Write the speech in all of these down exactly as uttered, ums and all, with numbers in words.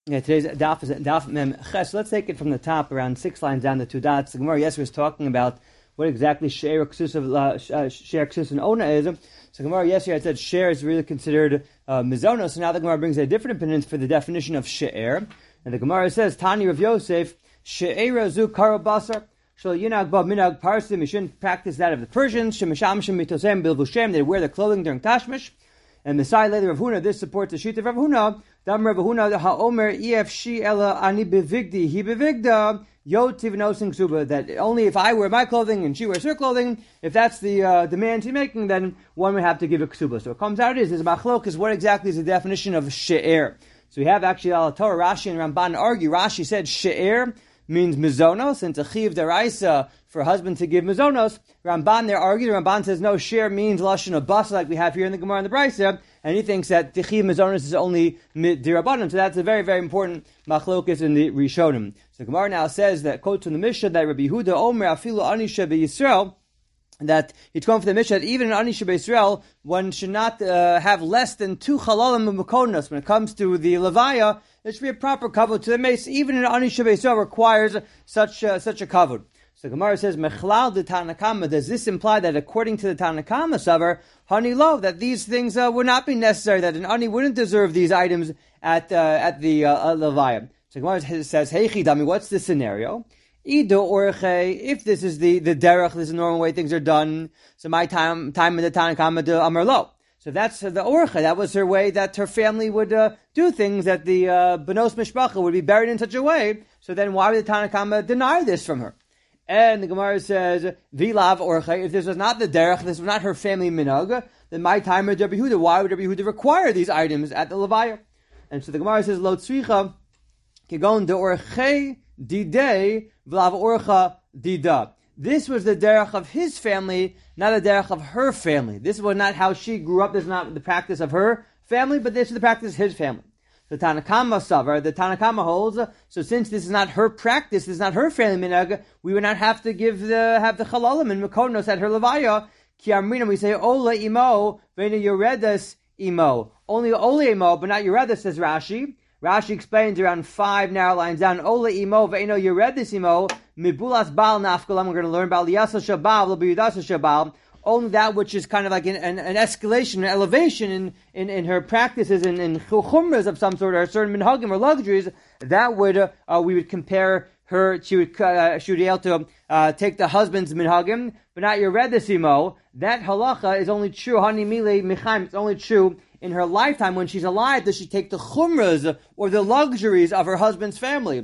Yeah, today's daf is daf mem ches. Let's take it from the top, around six lines down, the two dots. The Gemara yesterday was talking about what exactly she'er ksus of she'er ksus and ona is. So Gemara yesterday had said she'er is really considered uh, mizonos. So now the Gemara brings a different opinion for the definition of she'er. And the Gemara says Tani Rav Yosef she'er zu karabasar. Shal yinag ba minag parsim. You shouldn't practice that of the Persians. Shemishamshim mitosem bilvushem. They wear their clothing during Tashmish. And Messiah later Rav Huna, this supports the sheet of Rav Huna. Dam Rav Huna haomer ef she ela ani bevigdi he bevigda yotiv nosing suba. That only if I wear my clothing and she wears her clothing, if that's the uh, demand she's making, then one would have to give a ksuba. So it comes out it is is machlok is what exactly is the definition of she'er. So we have actually Al Torah, Rashi and Ramban argue. Rashi said she'er means mizonos, and tachiv deraisa for a husband to give mizonos. Ramban there argued. Ramban says no, she'er means lashon of basa like we have here in the Gemara and the Brisa, and he thinks that tachiv mizonos is only dirabanan. So that's a very very important machlokus in the Rishonim. So the Gemara now says that quotes from the Mishnah that Rabbi Yehuda Omer afilu anisha beYisrael, that it's going for the Mishnah that even in Anisha B'Yisrael, one should not uh, have less than two chalalim of Mekonos. When it comes to the Levaya, there should be a proper kavod to the mace. Even in Anisha B'Yisrael requires such uh, such a kavod. So Gemara says, Mechlal de Tanakama, does this imply that according to the Tanakama Savar, Hani Lo, that these things uh, would not be necessary, that an Ani wouldn't deserve these items at uh, at the uh, Levaya? So Gemara says, Hey Chidami, what's the scenario? Ido orche, if this is the, the derech, this is the normal way things are done, so my time time in the Tanakama de Amar Lo. So that's uh, the orche, that was her way that her family would uh, do things, that the uh, Benos Mishpacha would be buried in such a way, so then why would the Tanakama deny this from her? And the Gemara says, Vilav orche, if this was not the derech, this was not her family minhag, then my time of Rabbi Yehuda, why would Rabbi Yehuda require these items at the Levaya? And so the Gemara says, Lo tzricha, kigon de orche, Didei v'lav orcha dida. This was the derech of his family, not a derech of her family. This was not how she grew up. This is not the practice of her family, but this is the practice of his family. The Tanakama Savar, the Tanakama holds, so since this is not her practice, this is not her family minhag, we would not have to give the, have the chalalim and mekonos at her levaya. Ki amrina, we say, Ola imo, v'ena yoredas imo. Only Ola imo, but not yoredas, says Rashi. Rashi explains around five narrow lines down. Ola imo ve'eno yoredas imo mibulas bal nafkalam. We're going to learn about liyasa shabal l'biyudasa shabal. Only that which is kind of like an, an, an escalation, an elevation in, in, in her practices and in, in chumras of some sort, or certain minhagim or luxuries. That would uh, uh, we would compare her. She would uh, she would be able to uh, take the husband's minhagim, but not yoredas imo. That halacha is only true. Hani mile michaim. It's only true in her lifetime. When she's alive, does she take the chumras or the luxuries of her husband's family?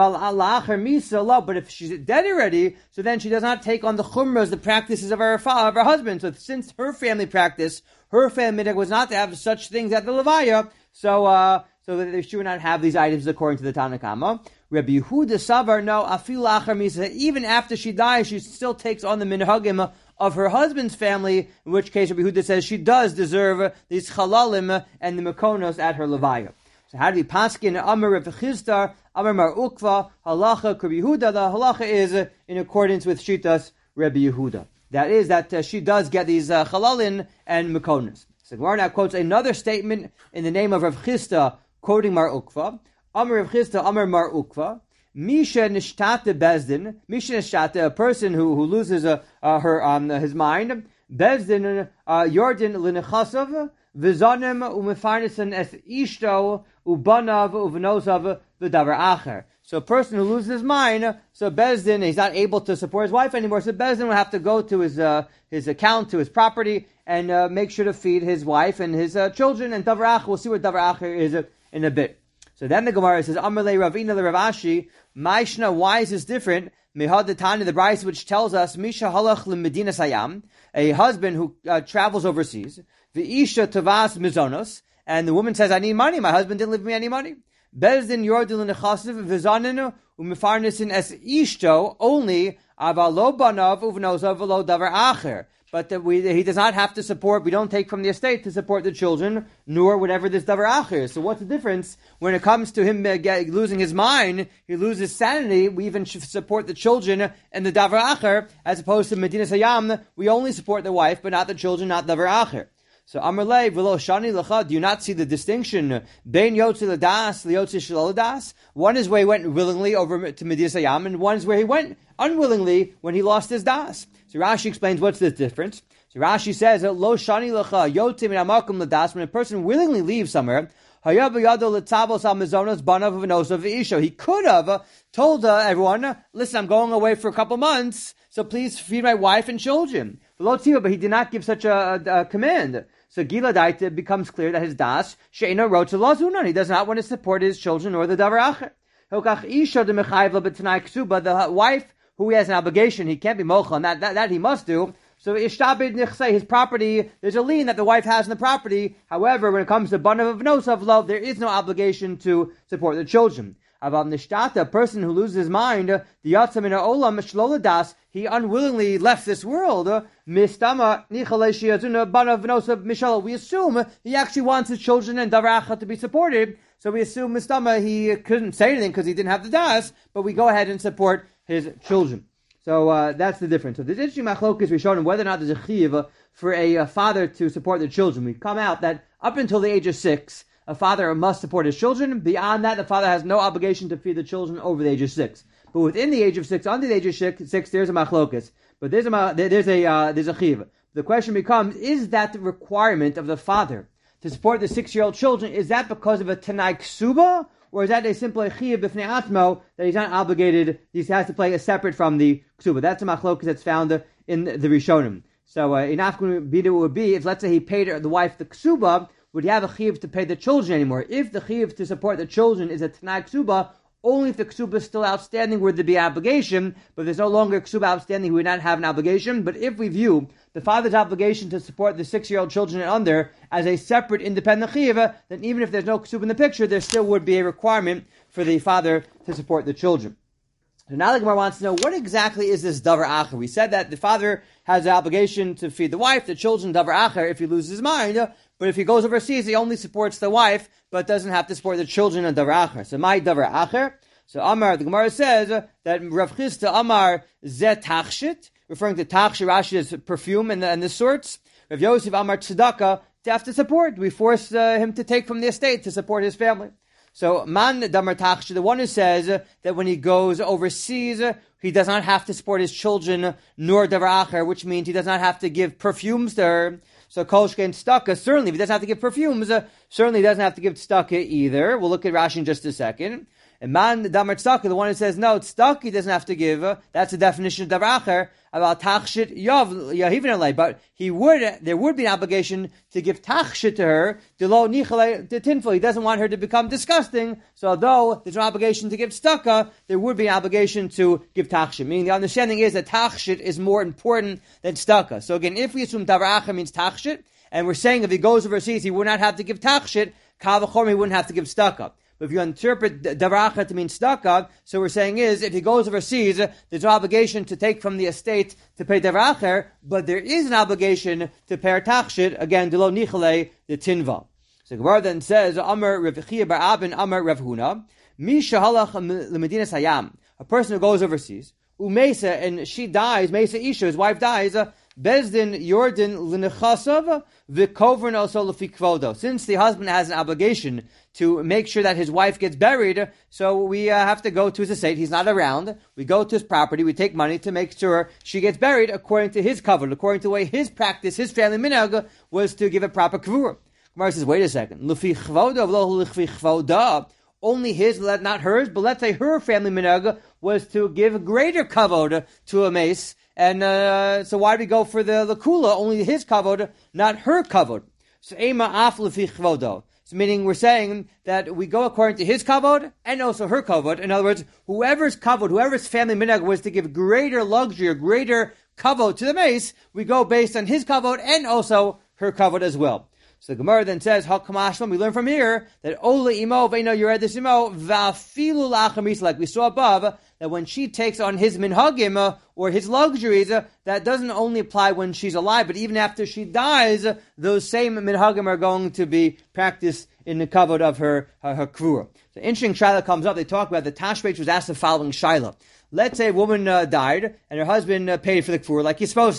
But if she's dead already, so then she does not take on the chumras, the practices of her of her husband. So since her family practice, her family was not to have such things at the levaya, so uh, so that she would not have these items according to the Tanakama. Rabbi Yehuda Savar, no, afil achar misa, even after she dies, she still takes on the minhagim of her husband's family, in which case Rabbi Yehuda says she does deserve these chalalim and the mekonos at her levaya. So how do we paskin Amar Rav Chisda, Amar Mar Ukva, halacha Rabbi Yehuda? The halacha is in accordance with Shitas Rabbi Yehuda. That is that uh, she does get these uh, chalalim and mekonos. So Gemara now quotes another statement in the name of Rav Chisda, quoting Mar Ukva. Amar Rav Chisda, Amar Mar Ukva. Misha nishtate bezdin. Misha nishtate, a person who, who loses uh, uh, her um, his mind. Bezdin yordin linechasav v'zanim umefarnisan es ishto ubanav uvnosav v'davar acher. So a person who loses his mind, so Bezdin, he's not able to support his wife anymore, so Bezdin will have to go to his uh, his account, to his property, and uh, make sure to feed his wife and his uh, children, and davar acher, we'll see what davar acher is uh, in a bit. So then the Gemara says, Amalei Ravina le Ravashi, Maishna, why is this different? Mehad the Tani, the Brisa, which tells us, Misha halach le Medina Sayam, a husband who uh, travels overseas, the Isha tavas mizonos, and the woman says, I need money, my husband didn't leave me any money. Bezdin yordil nechasiv v'zanin u'mefarnisin es ishto, only avalo banav uvnosav v'lo davar acher. But that we, he does not have to support, we don't take from the estate to support the children, nor whatever this davar acher is. So what's the difference when it comes to him uh, get, losing his mind, he loses sanity, we even should support the children and the davar acher, as opposed to Medina Sayam, we only support the wife, but not the children, not davar acher. So Amar Lei v'lo shani lecha. Do you not see the distinction? Bein yotzi l'das liyotzi shelo l'das. One is where he went willingly over to Medias Hayam, and one is where he went unwillingly when he lost his das. So Rashi explains what's the difference. So Rashi says, "Lo shani lecha yotzi min hamakom l'das." When a person willingly leaves somewhere, he could have uh, told uh, everyone, "Listen, I'm going away for a couple months, so please feed my wife and children." But he did not give such a, a, a command. So Giladaita, it becomes clear that his das she'ena wrote to Lazunan. He does not want to support his children or the davar acher. The wife who he has an obligation, he can't be mocha, and that, that that he must do. So ishtabid nichsei, his property, there's a lien that the wife has on the property. However, when it comes to banav of nosav love, there is no obligation to support the children. About nishtata, a person who loses his mind, the yatzam in olam shloladas, he unwillingly left this world. Mistama nichaleshi banav nosav mishala. We assume he actually wants his children and davaracha to be supported. So we assume mistama he couldn't say anything because he didn't have the das, but we go ahead and support his children. So uh, that's the difference. So there's interesting machlokas we showed him whether or not there's a chiyuv for a, a father to support the children. We come out that up until the age of six, a father must support his children. Beyond that, the father has no obligation to feed the children over the age of six. But within the age of six, under the age of six, six there's a machlokas. But there's a there's a uh, there's a chiyuv. The question becomes: is that the requirement of the father to support the six-year-old children? Is that because of a tanai ksuba? Or is that a simple chiyuv b'fnei atmo that he's not obligated? He has to play a separate from the ksuba. That's a machlokas that's found in the Rishonim. So uh, in Afghan Bida would be if let's say he paid the wife the ksuba, would he have a chiyuv to pay the children anymore? If the chiyuv to support the children is a tanai ksuba, only if the ksuba is still outstanding would there be obligation. But if there's no longer ksuba outstanding, he would not have an obligation. But if we view the father's obligation to support the six-year-old children and under as a separate independent chiyuv, then even if there's no ksuba in the picture, there still would be a requirement for the father to support the children. So now the Gemara wants to know, what exactly is this davar acher? We said that the father has the obligation to feed the wife, the children, davar acher, if he loses his mind. But if he goes overseas, he only supports the wife, but doesn't have to support the children and davar acher. So my davar acher. So Amar, the Gemara says that Rav Chisda Amar zeh tachshit, referring to tachshit, Rashi as perfume and the, and the sorts. Rav Yosef Amar tzedakah, to have to support. We force uh, him to take from the estate to support his family. So man damar tachshit, the one who says uh, that when he goes overseas, uh, he does not have to support his children nor davar acher, which means he does not have to give perfumes to her. So kol shkein tzedakah, certainly if he doesn't have to give perfumes, uh, certainly he doesn't have to give tzedakah either. We'll look at Rashi in just a second. And man damar tzedakah, the one who says no, tzedakah he doesn't have to give. Uh, that's the definition of davar acher. About tachshit yav yahivin alei, but he would there would be an obligation to give tachshit to her. Delo nichalei to tinful. He doesn't want her to become disgusting. So although there's no obligation to give tzedakah, there would be an obligation to give tachshit. Meaning the understanding is that tachshit is more important than tzedakah. So again, if we assume davar acher means tachshit, and we're saying if he goes overseas he would not have to give tachshit, kal v'chomer he wouldn't have to give tzedakah. But if you interpret davar acher to mean tzedakah, so we're saying is, if he goes overseas, there's no obligation to take from the estate to pay davar acher, but there is an obligation to pay tachshit, again, delo nichalei, the tinva. So Gemara then says, Amar Rav Chia bar Abin, Amar Rav Huna, Mi shahalach l'medinas hayam, a person who goes overseas, umesa, and she dies, mesa isha, his wife dies, Bezdin Yordan Linechasav Vikovern also Lefi Kvodo. Since the husband has an obligation to make sure that his wife gets buried, so we uh, have to go to his estate. He's not around. We go to his property. We take money to make sure she gets buried according to his covenant, according to the way his practice, his family minhag was to give a proper kvura. Gemara says, wait a second. Lefi Kvodo, lo Lefi Kvoda. Only his, not hers, but let's say her family minhag was to give greater kavod to a mace. And uh, so why do we go for the lakula? Only his kavod, not her kavod. So ema af lefi chvodo. So meaning we're saying that we go according to his kavod and also her kavod. In other words, whoever's kavod, whoever's family minhag was to give greater luxury or greater kavod to the mace, we go based on his kavod and also her kavod as well. So the Gemara then says, "Hakamashlam." We learn from here that Ola imo veino yoredis imo vafilu lachamis, like we saw above, that when she takes on his minhagim uh, or his luxuries, uh, that doesn't only apply when she's alive, but even after she dies, uh, those same minhagim are going to be practiced in the kavod of her her, her kvura. So interesting shaila comes up. They talk about the Tashbetz was asked the following shaila. Let's say a woman uh, died and her husband uh, paid for the kvura like he's supposed to.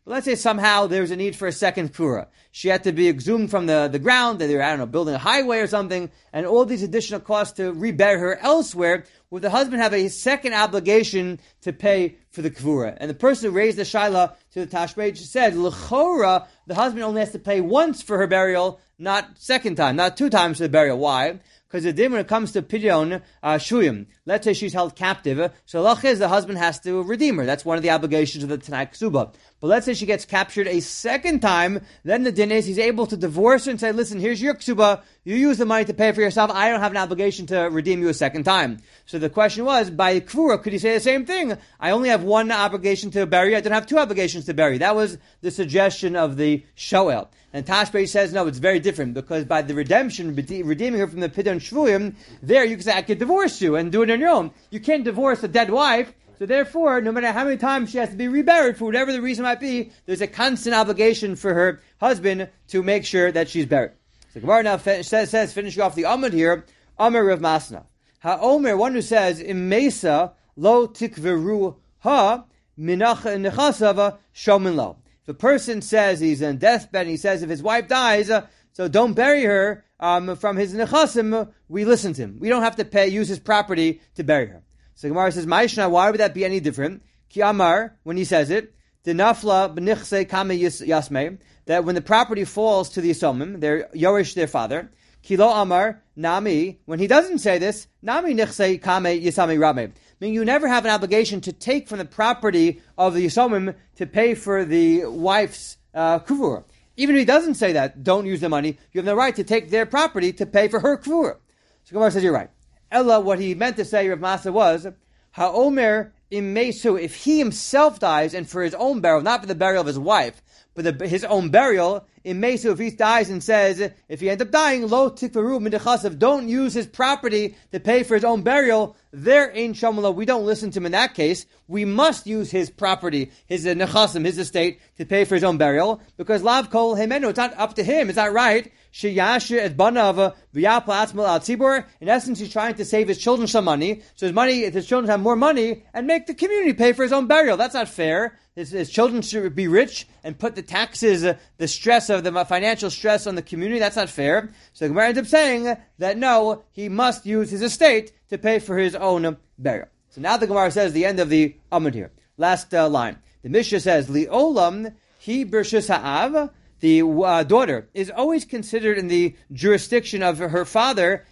But let's say somehow there's a need for a second kfura. She had to be exhumed from the, the ground, they were, I don't know, building a highway or something, and all these additional costs to rebury her elsewhere. Would the husband have a second obligation to pay for the kfura? And the person who raised the shaila to the Tashbei said, l'chora, the husband only has to pay once for her burial, not second time, not two times for the burial. Why? Because the din when it comes to pidyon uh, shuyim, let's say she's held captive, so lach is the husband has to redeem her. That's one of the obligations of the Tanai Ksuba. But let's say she gets captured a second time, then the din is he's able to divorce her and say, listen, here's your ksuba, you use the money to pay for yourself, I don't have an obligation to redeem you a second time. So the question was, by kvura, could he say the same thing? I only have one obligation to bury you, I don't have two obligations to bury. That was the suggestion of the Shoel. And Tashbei says, no, it's very different, because by the redemption, redeeming her from the Pidyon Shvuyim, there you can say, I could divorce you and do it on your own. You can't divorce a dead wife, so therefore, no matter how many times she has to be reburied, for whatever the reason might be, there's a constant obligation for her husband to make sure that she's buried. So Gemara now says, says finishing off the Amud here, Amar Rav Masna. Ha-Omer, one who says, Im Mesa lo tikveru ha minach nechasava shomin lo. If a person says he's on deathbed and he says if his wife dies, uh, so don't bury her um, from his nechasim, we listen to him. We don't have to pay, use his property to bury her. So Gemara says, Ma'ishna, why would that be any different? Ki Amar, when he says it, Dinafla b'nichse kame yasme, that when the property falls to the Yisomim, their Yorish, their father, Kilo Amar, Nami, when he doesn't say this, Nami nichse kame yisami rame. Meaning you never have an obligation to take from the property of the Yisomim to pay for the wife's uh, kuvur. Even if he doesn't say that, don't use the money, you have the right to take their property to pay for her kuvur. So Gemara says, you're right. Ella, what he meant to say, Rav Masa, was, Ha'omer im mesu, if he himself dies, and for his own burial, not for the burial of his wife, but the, his own burial, in mesu, if he dies and says, if he ends up dying, lo tikvaru midechasav, don't use his property to pay for his own burial, there ain't shamala, we don't listen to him in that case. We must use his property, his uh, nechasim, his estate, to pay for his own burial, because lav kol hemenu, it's not up to him, is that right? Sheyashir et banav v'yapla atzmal al tzibur. In essence, he's trying to save his children some money, so his money, if his children have more money, and make the community pay for his own burial. That's not fair. His, his children should be rich and put the taxes, uh, the stress of the financial stress on the community. That's not fair. So the Gemara ends up saying that no, he must use his estate to pay for his own burial. So now the Gemara says the end of the Amud here. Last uh, line. The Mishnah says, Li'olam hi bershus ha'av, the uh, daughter is always considered in the jurisdiction of her father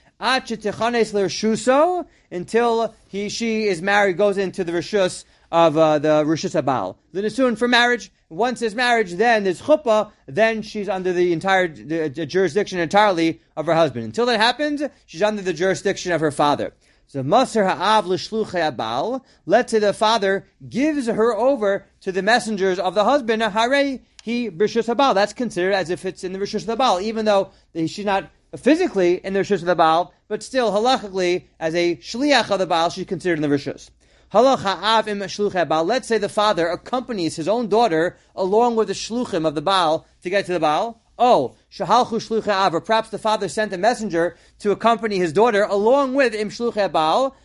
until he she is married, goes into the rishus of uh, the rishus habal. Then as soon for marriage, once there's marriage, then there's chuppah, then she's under the entire the, the jurisdiction entirely of her husband. Until that happens, she's under the jurisdiction of her father. So Maser ha'av l'shluchei habal. Let's say the father gives her over to the messengers of the husband. Harei he b'rishus habal. That's considered as if it's in the rishus of the Baal, even though she's not physically in the rishus of the Baal, but still halachically as a shliach of the Baal, she's considered in the rishus. Halach ha'av im shluchei habal. Let's say the father accompanies his own daughter along with the shluchim of the Baal to get to the Baal. Oh, shahalchu shluchei av, or perhaps the father sent a messenger to accompany his daughter along with im shluchei baal.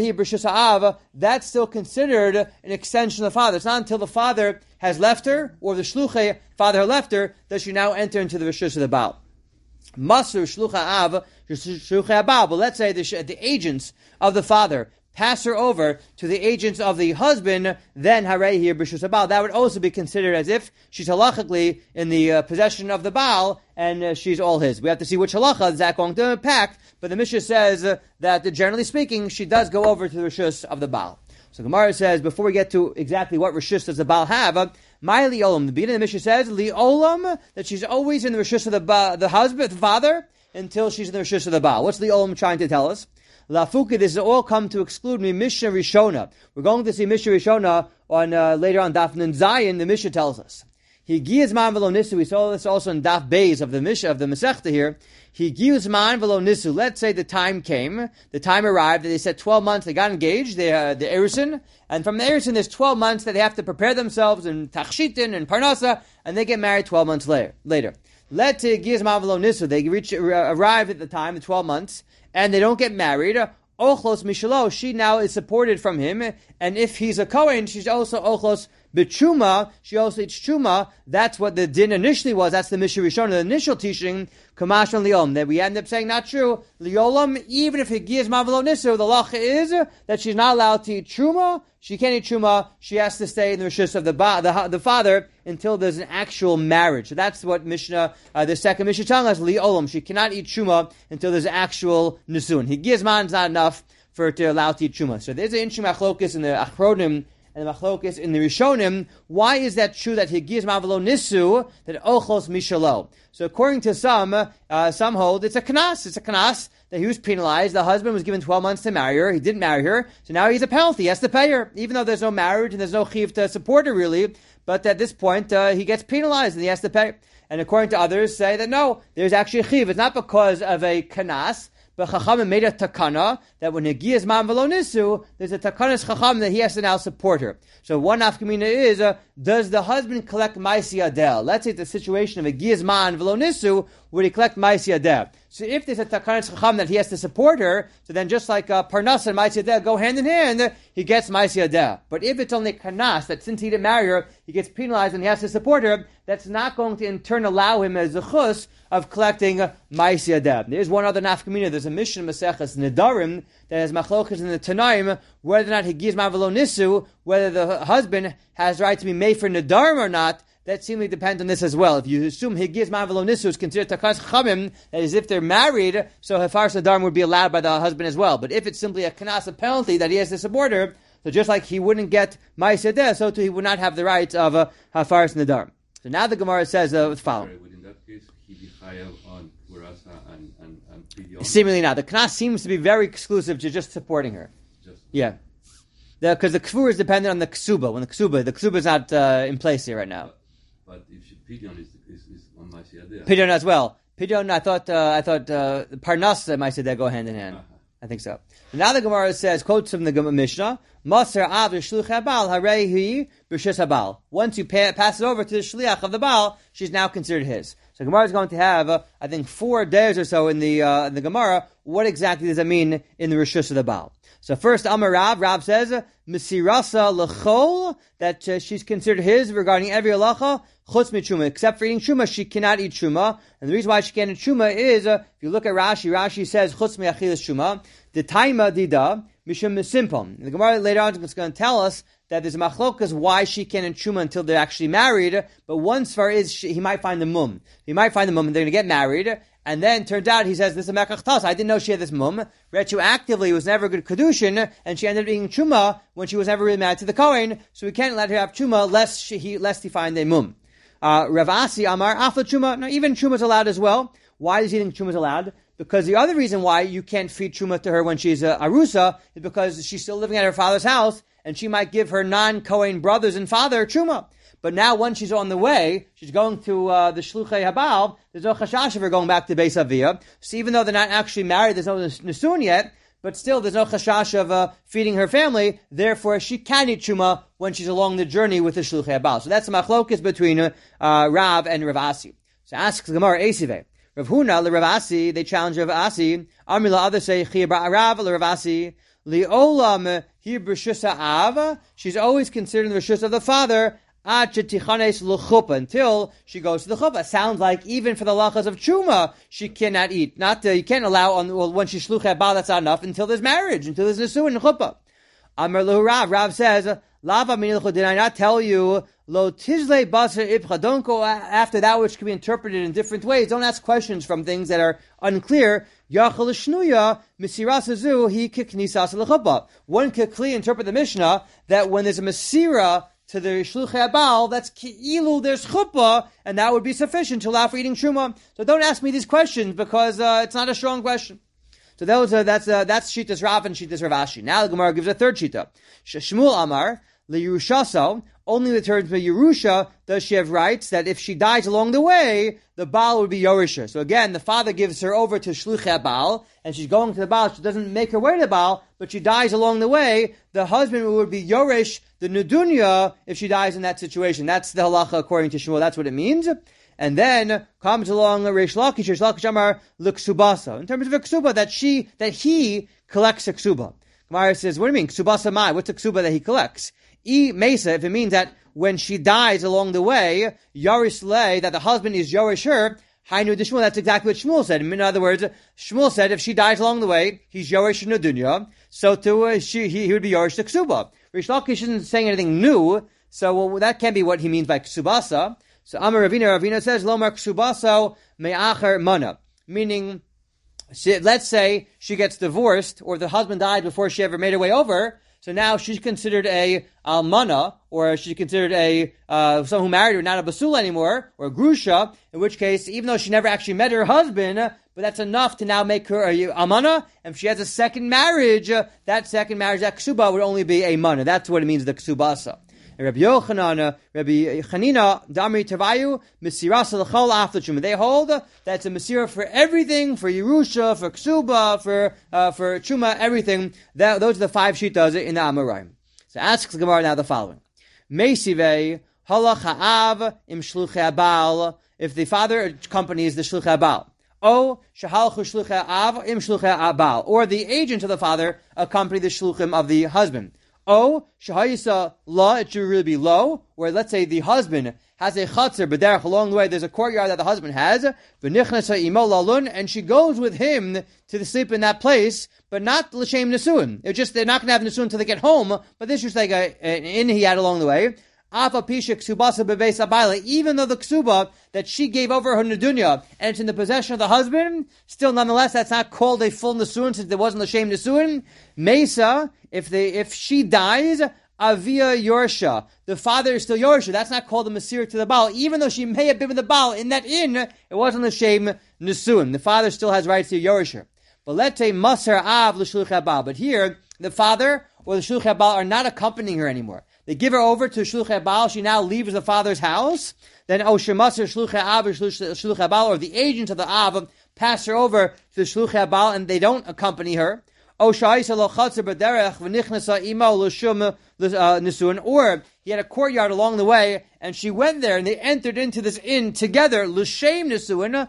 That's still considered an extension of the father. It's not until the father has left her, or the shluchei father left her, that she now enter into the rishus of the baal. Masur shluchei av, shluchei baal. But let's say the, the agents of the father pass her over to the agents of the husband, then harei here b'rishus habal. That would also be considered as if she's halachically in the uh, possession of the Baal, and uh, she's all his. We have to see which halacha is that going to impact, but the Mishnah says uh, that uh, generally speaking, she does go over to the rishus of the Baal. So Gemara says, before we get to exactly what rishus does the Baal have, uh, my li'olam, the beginning of the Mishnah says, li'olam, that she's always in the rishus of the, ba- the husband, the father, until she's in the rishus of the Baal. What's li'olam trying to tell us? Lafuka, this is all come to exclude me, Mishnah Rishona. We're going to see Mishnah Rishona on uh, later on Daf Nun Zayin. The Mishnah tells us. He gives man velo nisu. We saw this also in Daf Beis of the Mishnah of the Masechta here. He gives man velo nisu. Let's say the time came, the time arrived. They said twelve months. They got engaged. They uh, the Erusin, and from the Erusin, there's twelve months that they have to prepare themselves in Tachshitin and Parnasa, and they get married twelve months later. Later, let gives man velo nisu. They reach uh, arrive at the time, the twelve months. And they don't get married, ochlos mishalo, she now is supported from him, and if he's a Kohen, she's also ochlos B'chuma, she also eats chuma. That's what the din initially was. That's the Mishnah Rishon, the initial teaching, Kamash and Liolam. That we end up saying not true. Liolam, even if it gives Mavalo Nisu, the lacha is that she's not allowed to eat chuma. She can't eat chuma. She has to stay in the rishus of the ba, the, the father until there's an actual marriage. So that's what Mishnah, uh, the second Mishnah telling us, Liolam. She cannot eat chuma until there's actual nisun. He gives man is not enough for her to allow to eat chuma. So there's an interesting machlokus in the Achronim and the machlokes in the Rishonim. Why is that true that he gives mavalo nisu, that ochos mishalo? So according to some, uh, some hold it's a knas. It's a knas that he was penalized. The husband was given twelve months to marry her. He didn't marry her, so now he's a penalty. He has to pay her, even though there's no marriage and there's no chiv to support her really. But at this point, uh, he gets penalized and he has to pay. And according to others, say that no, there's actually a chiv. It's not because of a knas. But Chachamim made a takana that when Hegi is man v'lo nisu, there's a takanas Chacham that he has to now support her. So one nafkamina is, uh, does the husband collect maisi adel? Let's say the situation of Hegi is man v'lo nisu, would he collect maisi adel? So if there's a takanas Chacham that he has to support her, so then just like uh, parnas and maisi adel go hand in hand, he gets maisi adel. But if it's only kanas, that since he didn't marry her, he gets penalized and he has to support her, that's not going to in turn allow him as a chus of collecting uh, maisi adel. There's one other nafkamina. There's a Mishnah Maseches Nedarim that has machlokas in the Tanaim whether or not he gives mavalo nisu, whether the husband has the right to be made for Nedarim or not. That seemingly depends on this as well. If you assume he gives mavalo nisu is considered takas chamim, that is if they're married, so hafaras nedarim would be allowed by the husband as well. But if it's simply a kanasa penalty that he has to support her, so just like he wouldn't get ma'aseh, so too he would not have the rights of a hafaras nedarim. So now the Gemara says uh, the following. In that case, he be chayav on Purasa and and and Pidyon. Seemingly not. The knas seems to be very exclusive to just supporting her. Just yeah, because the, the kfur is dependent on the ksuba. When the ksuba, the ksuba is not uh, in place here right now. But, but if she, Pidyon is, is, is on my side, Pidyon as well. Pidyon, I thought, uh, I thought uh, parnas and my go hand in hand. Uh-huh. I think so. Now the Gemara says, quotes from the Mishnah, Maser av shluch habal harehi b'shus habal. Once you pay, pass it over to the shliach of the Baal, she's now considered his. So Gemara is going to have, uh, I think, four days or so in the uh, in the Gemara. What exactly does that mean in the rishus of the Baal? So first, Amar Rav, Rav says, Mesirasa l'chol, that uh, she's considered his regarding every halacha, chutz mitzuma, except for eating truma, she cannot eat truma. And the reason why she can't eat truma is, uh, if you look at Rashi, Rashi says, chutz mi'achilas truma, the taima dida, mishum misimpom. The Gemara later on is going to tell us that there's a machlokas why she can't eat truma until they're actually married, but one svar is, she, he might find the mum. He might find the mum and they're going to get married, and then turns out he says, this is a mekach tas. I didn't know she had this mum. Retroactively, it was never a good kedushin, and she ended up eating truma when she was never really married to the Kohen, so we can't let her have truma lest she, he, lest he find a mum. Uh, Rav Asi Amar, afla truma. Now, even truma is allowed as well. Why does he think truma is allowed? Because the other reason why you can't feed truma to her when she's a arusa is because she's still living at her father's house, and she might give her non-Kohen brothers and father truma. But now, once she's on the way, she's going to uh, the Shluchei Habal, there's no chashash of her going back to Beis Aviyah. So even though they're not actually married, there's no nisun yet, but still there's no chashash of uh, feeding her family, therefore she can eat truma when she's along the journey with the Shluchei Habal. So that's the machlokes between uh, uh, Rav and Rav Asi. So asks the Gemara, Esiveh. Rav Huna, le Rav Asi, they challenge Rav Asi, Amri la other say, Chiyah Rav, le Rav Asi, Li'olam here b'shus ha'ava, she's always considered the rishus of the father, until she goes to the chuppah. Sounds like even for the lachas of truma, she cannot eat. Not uh, you can't allow on well, when she's shluchet bal, that's not enough until there's marriage, until there's nesuin in chuppah. Amar lehu Rav. Rav says, "Lava minilchu, did I not tell you lo tizle baser ibcha? Don't go after that which can be interpreted in different ways. Don't ask questions from things that are unclear. Yachal shnuya misirasazu he kiknisas lechuppah. One could clearly interpret the Mishnah that when there's a mesira to the Shluchei Habal, that's ki'ilu, there's chuppah, and that would be sufficient to allow for eating truma. So don't ask me these questions, because uh, it's not a strong question. So those are, that's uh, that's Shitas Rav and Shitas Rav Ashi. Now the Gemara gives a third Shita. Shmuel Amar, L'Yerushaso, only in terms of Yerusha does she have rights that if she dies along the way, the Baal would be Yorisha. So again, the father gives her over to Shluchei Baal, and she's going to the Baal. She doesn't make her way to the Baal, but she dies along the way. The husband would be Yorish, the Nudunya, if she dies in that situation. That's the halacha according to Shmuel. That's what it means. And then comes along Reish Lakish, Reish Lakish Amar L'Ksubasa. In terms of a ksuba, that she, that he collects a ksuba. Gemara says, what do you mean? Ksubasa mai? What's a ksuba that he collects? E Mesa, if it means that when she dies along the way, Yarish Lei, that the husband is Yarish her, Hainu de Shmuel, that's exactly what Shmuel said. In other words, Shmuel said if she dies along the way, he's Yarish Nadunya, so to, uh, she, he, he would be Yarish to Ksuba. Rish Lakish isn't saying anything new, so well, that can't be what he means by Ksubasa. So Amar Ravina, Ravina says, Lomar Ksubaso me'acher mana. Meaning, she, let's say she gets divorced, or the husband died before she ever made her way over, so now she's considered a almana, or she's considered a uh, someone who married her, not a basula anymore, or a grusha, in which case, even though she never actually met her husband, but that's enough to now make her a almana, and if she has a second marriage, uh, that second marriage, that ksuba, would only be a mana. That's what it means, the ksubasa. Rabbi Yochanan, Rabbi Chanina, Damri Tavayu, Mesirasa l'chol after They hold that it's a Mesira for everything, for Yerusha, for Ksuba, for uh, for Chuma, everything. That, those are the five shitas in the Amoraim. So asks the Gemara now the following. Meisive, halach ha'av im shluchei abal, if the father accompanies the shluchei abal. O, shahalchu shluchei av im shluchei abal, or the agent of the father accompany the shluchim of the husband. Oh, shahayisa la, it should really be low, where let's say the husband has a chatzar, but there along the way there's a courtyard that the husband has, v'nichnasa imo lalun, and she goes with him to the sleep in that place, but not l'shem nesuin. It's just, they're not going to have nesuin until they get home, but this is like a, an inn he had along the way. Afa pisha ksubasa bebeis abayla, even though the ksuba that she gave over her nedunya, and it's in the possession of the husband, still nonetheless that's not called a full nesuin since there wasn't l'shem nesuin. Mesa, if they, if she dies, avia yorsha, the father is still yorsha. That's not called a masir to the baal, even though she may have been with the baal in that inn. It wasn't l'shem nesuin. The father still has rights to yorsha. But let's say masar av l'shluchei baal. But here, the father or the shluchei baal are not accompanying her anymore. They give her over to shluchei baal. She now leaves the father's house. Then oh shemasar shluchei av or shluchei baal, or the agent of the av pass her over to the shluchei baal, and they don't accompany her. Or he had a courtyard along the way, and she went there, and they entered into this inn together. L'shem nesuin,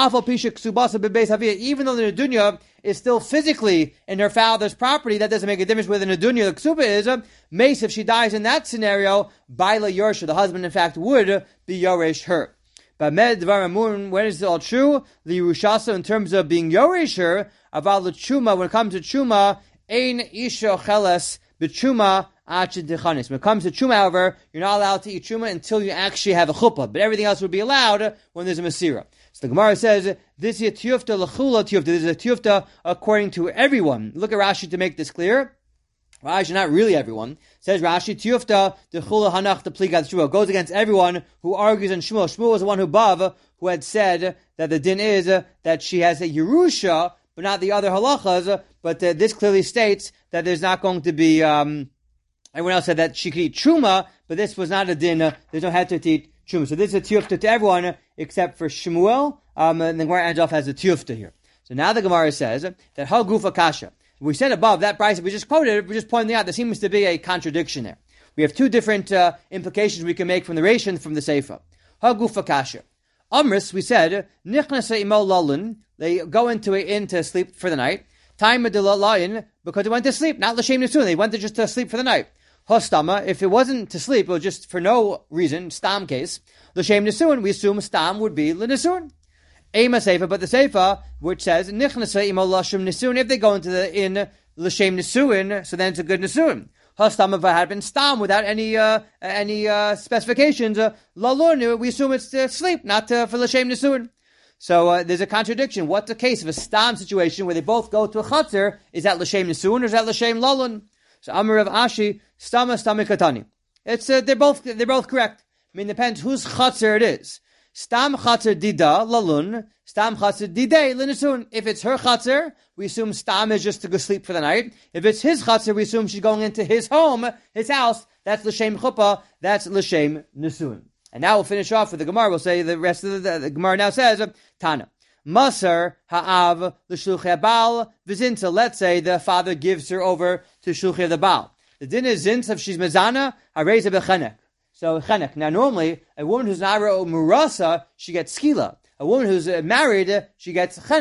even though the nedunya is still physically in her father's property, that doesn't make a difference where the nedunya, the ksuba is. Mace, if she dies in that scenario, baila yorsha, the husband in fact would be yorish her. But med dvar when is it all true? The Yerushasa, in terms of being yorish her, about the chuma, when it comes to chuma, ein isha cheles b'chuma achid dechanis. When it comes to chuma, however, you're not allowed to eat chuma until you actually have a chuppah, but everything else would be allowed when there's a masira. So the Gemara says, this is a tiyufta l'chula tiyufta. This is a tiyufta according to everyone. Look at Rashi to make this clear. Rashi, not really everyone. Says Rashi, tiyufta d'chula hanach the pligad Shmuel. Goes against everyone who argues in Shmuel. Shmuel was the one who Bav, who had said that the din is that she has a Yerusha, but not the other halachas. But uh, this clearly states that there's not going to be, um, everyone else said that she could eat truma, but this was not a din. Uh, there's no head to eat truma. So this is a tiyufta to everyone except for Shmuel. Um, and the Gemara ends off as a tiyufta here. So now the Gemara says that ha gufa kasha. We said above that price we just quoted, we're just pointing out there seems to be a contradiction there. We have two different uh, implications we can make from the Reish and from the Seifa. Ha gufa kasha. Amris, we said, nichnasa imo lalun, they go into an inn to sleep for the night. Time of the layin, because they went to sleep, not l'shem nesuin, they went to just to sleep for the night. Hostama, if it wasn't to sleep, it was just for no reason, stam case, l'shem nesuin, we assume stam would be l'nesuin. Ema seifa, but the seifa, which says, nichnasa imo l'shem nesuin, if they go into the inn l'shem nesuin, so then it's a good nesuin. Hostama, if it had been stam without any uh, any uh, specifications, uh, lalun, we assume it's to sleep, not to, for l'shem nesuin. So uh, there's a contradiction. What's the case of a stam situation where they both go to a chatzir? Is that l'shem nesuin or is that l'shem lalun? So Amar of Ashi, stama stama katani. It's uh, they're both they're both correct. I mean, it depends whose chatzir it is. Stam chatzir dida lalun, stam chatzir didei l'nesuin. If it's her chatzir, we assume stam is just to go sleep for the night. If it's his chatzir, we assume she's going into his home, his house. That's l'shem chuppah. That's l'shem nesuin. And now we'll finish off with the Gemara. We'll say the rest of the, the Gemara now says, Tana. Masar ha'av l'shluchei baal v'zinta. Let's say the father gives her over to shluchei the baal. The din is zint if she's mezana, hareza b'chenek. So chenek. Now normally, a woman who's nara murasa, she gets skila. A woman who's married, she gets chenek.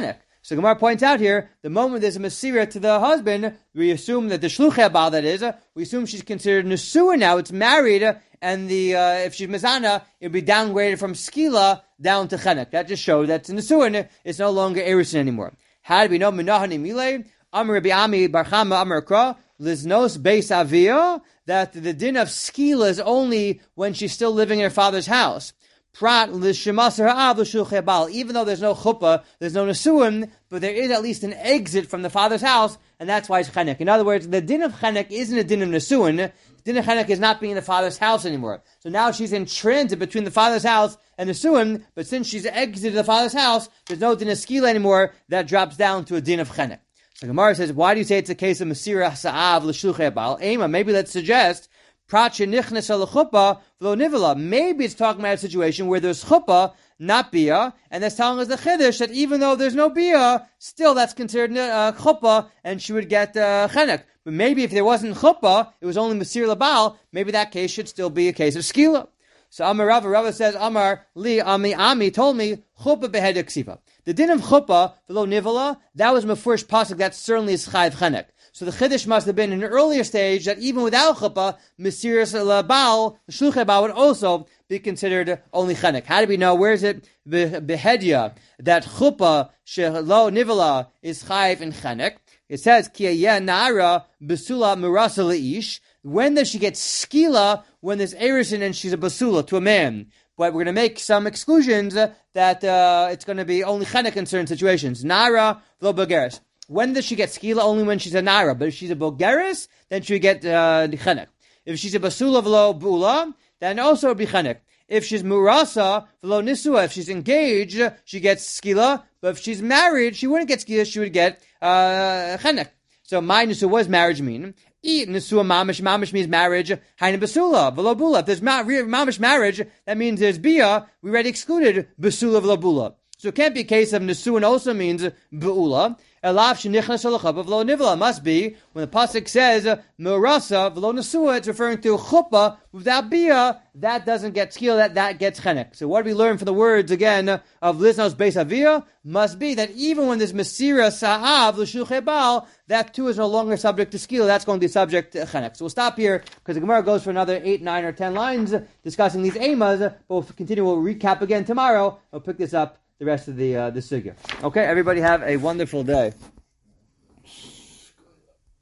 So Gemara points out here, the moment there's a Masira to the husband, we assume that the Shluchei Baal, that is, we assume she's considered Nesua now, it's married, and the uh, if she's Mizana, it would be downgraded from Skila down to Chenek. That just shows that it's Nesua, it's no longer Erusin anymore. How do we know? Menahani Mile, Amar Rabbi Ami, Barchama, Amar Kra, Liznos Beis Avia, that the din of Skila is only when she's still living in her father's house. Prat l'shemasar ha'av l'shulchei bal. Even though there's no chuppah, there's no nesuim, but there is at least an exit from the father's house, and that's why it's chenek. In other words, the din of chenek isn't a din of nesuim. The din of chenek is not being in the father's house anymore. So now she's in transit between the father's house and nesuim, but since she's exited the father's house, there's no din of skila anymore. That drops down to a din of chenek. So Gemara says, why do you say it's a case of masira sa'av l'shulchei bal? Ema, maybe let's suggest maybe it's talking about a situation where there's chuppah, not bia, and that's telling us the chiddush that even though there's no bia, still that's considered uh, chuppah, and she would get uh, chenek. But maybe if there wasn't chuppah, it was only masir labal, maybe that case should still be a case of skila. So Amar Rava, Rava says, Amar li ami ami told me chuppah behead ksiva. The din of chuppah below nivala, that was mefurish pasuk. That certainly is chayv chenek. So the chiddush must have been in an earlier stage that even without chuppah, mesiras labal, the shluchei bal would also be considered only chenek. How do we know? Where is it? Behedya that chuppah shelo nivala is chayv in chenek. It says ki ayeh nara besula mirasa leish. When does she get skila? When there's erusin and she's a basula to a man. But we're going to make some exclusions uh, that uh, it's going to be only chenek in certain situations. Nara lo bageres. When does she get skila? Only when she's a naira. But if she's a bulgaris, then she would get uh, chenek. If she's a basula v'lo bula, then also it would be chenek. If she's murasa v'lo nisua, if she's engaged, she gets skila. But if she's married, she wouldn't get skila. She would get uh, chenek. So my nisua, what does marriage mean? Eat nesua mamish. Mamish means marriage. Haina basula v'lo bula. If there's ma- mamish marriage, that means there's bia. We already excluded basula v'lo bula. So it can't be a case of nesuin also means beula. Must be when the pasuk says merasa v'lo nesua, it's referring to chuppah without bia. That doesn't get skil. That that gets chenek. So what do we learn from the words again of Liznos Beis Avia? Must be that even when there's mesira sa'av l'shulchei bal, that too is no longer subject to skil. That's going to be subject to chenek. So we'll stop here because the Gemara goes for another eight, nine, or ten lines discussing these emas. But we'll continue. We'll recap again tomorrow. We'll pick this up the rest of the uh, the sugya. Okay, everybody have a wonderful day.